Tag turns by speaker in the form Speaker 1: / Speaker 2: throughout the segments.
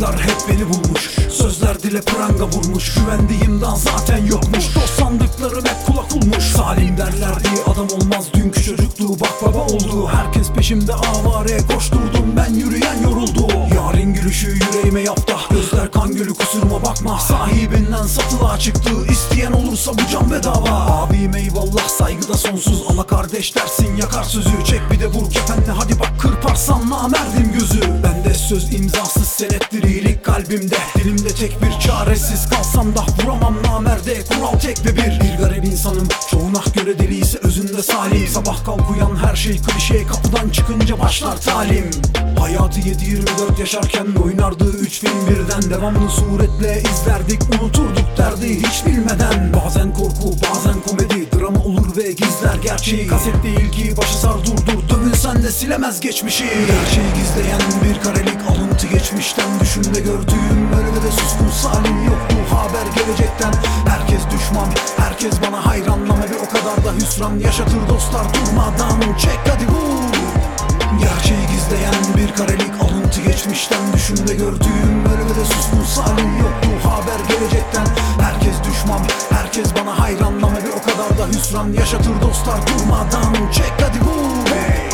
Speaker 1: Işıklar hep beni bulmuş, sözler dile pranga vurmuş. Güvendiğimden zaten yokmuş, dost sandıklarım hep kulak olmuş. Salim derlerdi adam olmaz, dünkü çocuktu bak baba oldu. Herkes peşimde avare koşturdum, ben yürüyen yoruldu. Yarın gülüşü yüreğime yaftah, gözler kan gölü kusuruma bakma. Sahibinden satılığa çıktı, isteyen olursa bu can bedava. Abim eyvallah saygıda sonsuz, ama kardeş dersin yakar sözü. Çek bir de vur kefenle hadi bak, kırparsan namerdim gözü. Bende söz imzasız senettir iyilik kalbimde. Dilimde tek bir çaresiz kalsam da vuramam namerde. Kural tek ve bir garip insanım, çoğuna göre deli ise özünde salim. Sabah kalk uyan her şey klişe, kapıdan çıkınca başlar talim. Hayatı 7-24 yaşarken oynardı 3 film birden. Devamlı suretle izlerdik, unuturduk derdi hiç bilmeden. Bazen korku bazen komedi, drama olur ve gizler gerçeği. Kaset değil ki başı sar durdur, dövülsen de silemez geçmişi. Gerçeği gizleyen bir karelik alıntı, geçmişten düşün de gördüğüm ölüme de suskun salim yoktu haber gelecekten. Herkes düşman, herkes bana hayran, ama bir o kadar da hüsran yaşatır dostlar durmadan. Çek hadi vur. Gerçeği gizleyen bir karelik alıntı, geçmişten düşün de gördüğüm ölüme de suskun salim yoktu haber gelecekten. Herkes düşman, herkes bana hayran, ama bir o kadar da hüsran yaşatır dostlar durmadan. Çek hadi vur.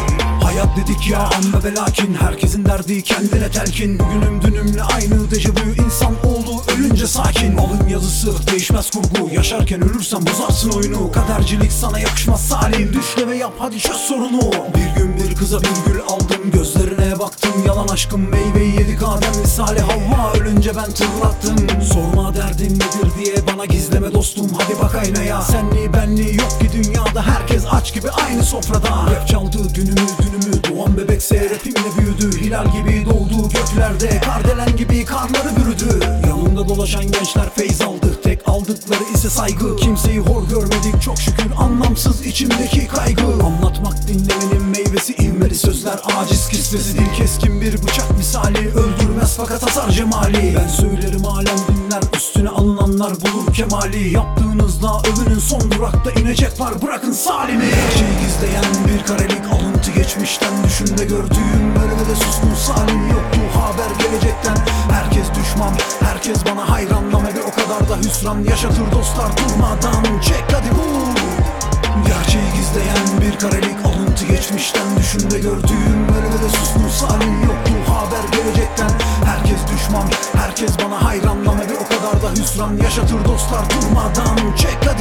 Speaker 1: Hayat dedik ya amma ve lakin, herkesin derdi kendine telkin. Bugünüm dünümle aynı dejavu, insan oldu ölünce sakin. Alın yazısı değişmez kurgu, yaşarken ölürsen bozarsın oyunu. Kadercilik sana yakışmaz salim, düşle ve yap hadi çöz sorunu. Bir gün bir kıza bir gül aldım, gözlerine baktım yalan aşkım. Meyveyi yedik Adem misali, Havva ölünce ben tırlattım. Sorma derdin nedir diye bana, gizleme dostum hadi bak aynaya. Senli benli yok ki dünyada, herkes aç gibi aynı sofrada. Rap çaldı dünümü, doğan bebekse rapimle büyüdü. Hilal gibi doğdu göklerde, kardelen gibi karları bürüdü. Yanımda dolaşan gençler feyz aldı, tek aldıkları ise saygı. Kimseyi hor görmedik çok şükür, anlamsız içimdeki kaygı. Anlatmak dinlemenin meyvesi, ivmeli sözler aciz kisvesi. Dil keskin bir bıçak misali, öldürmez fakat atar cemali. Ben söylerim alem dinler, üstüne alınanlar bulur kemali. Yaptığınızda övünün, son durakta inecek var bırakın salimi. Gerçeği gizleyen bir karelik alıntı, geçmişten düşün de gördüğüm ölüme de suskun salim yoktu haber gelecekten. Herkes düşman, herkes bana hayran, ama bir o kadar da hüsran yaşatır dostlar durmadan. Çek hadi vur. Gerçeği gizleyen bir karelik alıntı, geçmişten düşün de gördüğüm ölüme de suskun salim yoktu haber gelecekten. Herkes düşman, herkes bana hayran, ama bir o kadar da hüsran yaşatır dostlar durmadan. Çek hadi.